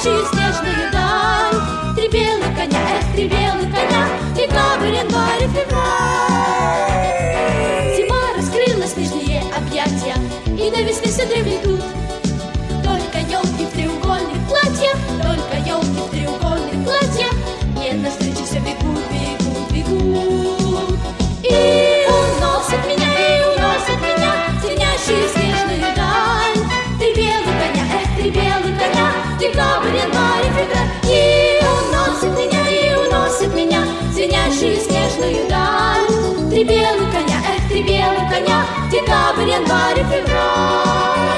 звенящую снежную даль. Три белых коня, эх, три белых коня, декабрь, январь и февраль. Зима раскрыла снежные объятия, и до весны все древлетут. Только елки в треугольных платьях, только елки в треугольных платьях, мне навстречу все бегут, бегут, бегут. И уносят меня, звенящую снежную даль. Три белых коня, эх, три белых коня, декабрь, январь и февраль. И уносят меня, звенящую снежную даль. Три белых коня, эх, три белых коня, декабрь, январь и февраль.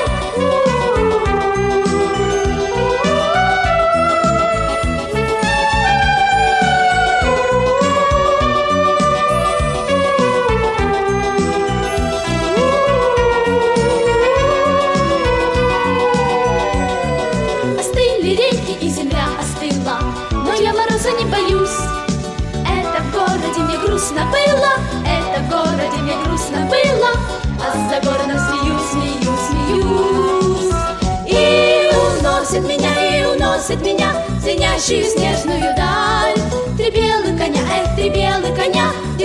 Не боюсь, это в городе мне грустно было, это в городе мне грустно было, а за городом смеюсь. И уносят меня, звенящую снежную даль. Три белых коня, эх, три белых коня,